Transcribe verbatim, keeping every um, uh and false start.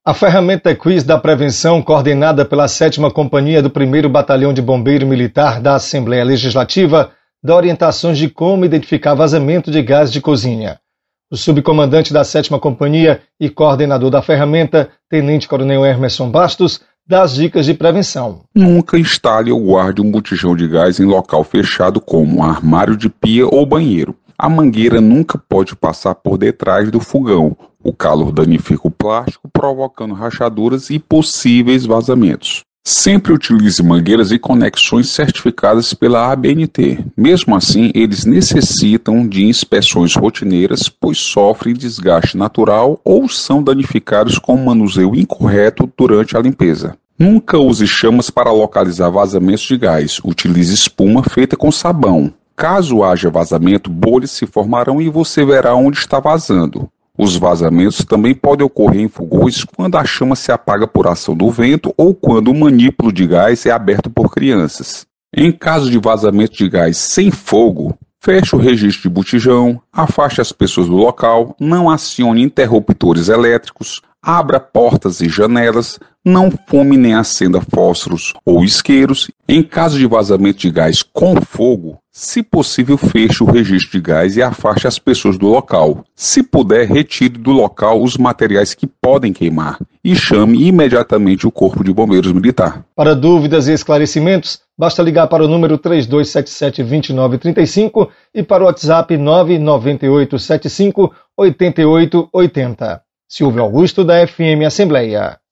A ferramenta Quiz da Prevenção, coordenada pela sétima Companhia do primeiro Batalhão de Bombeiro Militar da Assembleia Legislativa, dá orientações de como identificar vazamento de gás de cozinha. O subcomandante da sétima Companhia e coordenador da ferramenta, Tenente Coronel Emerson Bastos, dá as dicas de prevenção. Nunca instale ou guarde um botijão de gás em local fechado como um armário de pia ou banheiro. A mangueira nunca pode passar por detrás do fogão. O calor danifica o plástico, provocando rachaduras e possíveis vazamentos. Sempre utilize mangueiras e conexões certificadas pela A B N T. Mesmo assim, eles necessitam de inspeções rotineiras, pois sofrem desgaste natural ou são danificados com manuseio incorreto durante a limpeza. Nunca use chamas para localizar vazamentos de gás. Utilize espuma feita com sabão. Caso haja vazamento, bolhas se formarão e você verá onde está vazando. Os vazamentos também podem ocorrer em fogões quando a chama se apaga por ação do vento ou quando o manípulo de gás é aberto por crianças. Em caso de vazamento de gás sem fogo, feche o registro de botijão, afaste as pessoas do local, não acione interruptores elétricos, abra portas e janelas, não fume nem acenda fósforos ou isqueiros. Em caso de vazamento de gás com fogo, se possível, feche o registro de gás e afaste as pessoas do local. Se puder, retire do local os materiais que podem queimar e chame imediatamente o Corpo de Bombeiros Militar. Para dúvidas e esclarecimentos, basta ligar para o número três dois sete sete, dois nove três cinco e para o WhatsApp nove nove oito sete cinco oito oito oito zero. Silvio Augusto, da F M Assembleia.